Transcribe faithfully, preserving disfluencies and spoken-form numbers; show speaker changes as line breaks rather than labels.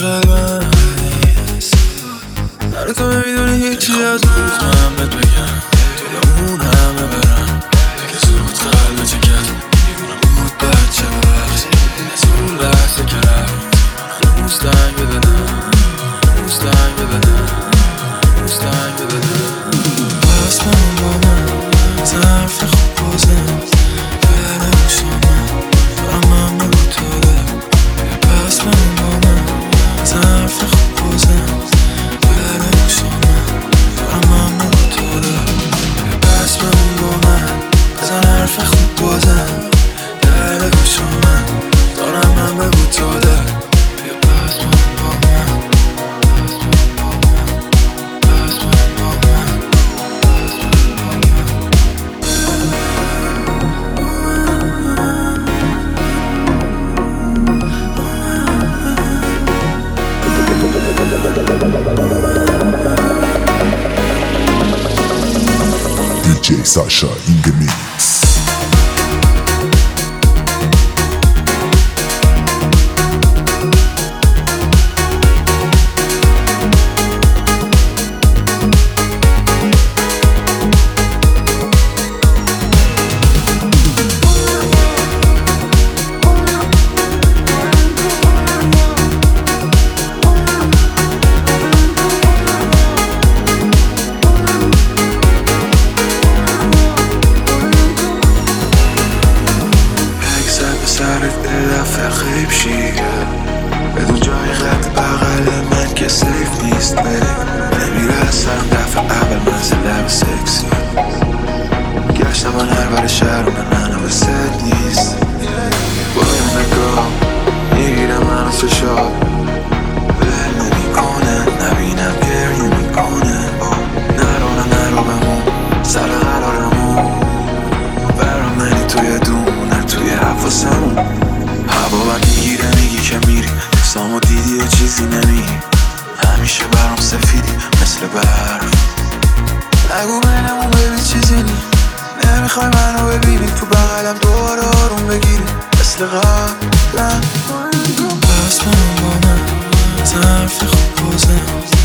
قلبم هر تو نمیدونی هیچی از من من بهت بگم توی اون همه برم که زود قلب جگر بود بچه ببخش از اون لحظه که رفت هنوز تنگ بدنم هنوز تنگ بدنم هنوز تنگ بدنم پس من با من ظرف خوب بازم بره بوش من دارم من بگو تو ده پس من با من ظرف خوب بازم بره بوش من دارم من بگو تو ده پس من با من ظرف خوب بازم بره بوش من دارم من بگو تو ده پس من با من پس من با من
D J Sasha in the mix.
سرت دفعه خیب شی بدون جای خط بغل من که سیف نیست نمیرسم دفعه اول منزل لب سکسی گشتم من هر بر شهر من منو به ست نیست با یه نگاه میگیرم منو چشات بل نمی کنه نبینم گریه میکنه نرو نه نرو بمون سر قرارمون برام منی توی دونه توی حواسمون هوا بر میگیره میگی که میری دستامو دیدی و چیزی نمیگی همیشه برام سفیدی مثل برف نگو بینمون ببین چیزی نی نمیخوای منو ببینی تو بغلم دوباره آروم بگیری مثل قبلم پس من با من ظرف خوب بازم